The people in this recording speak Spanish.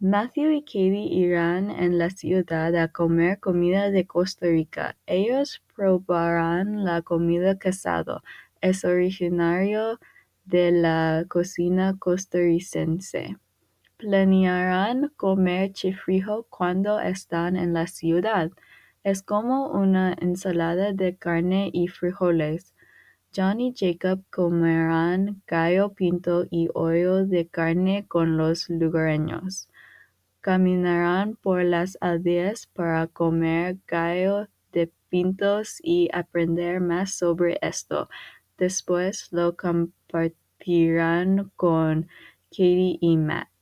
Matthew y Katie irán en la ciudad a comer comida de Costa Rica. Ellos probarán la comida quesado. Es originario de la cocina costarricense. Planearán comer chifrijo cuando están en la ciudad. Es como una ensalada de carne y frijoles. John y Jacob comerán gallo pinto y hoyo de carne con los lugareños. Caminarán por las aldeas para comer gallo de pintos y aprender más sobre esto. Después lo compartirán con Katie y Matt.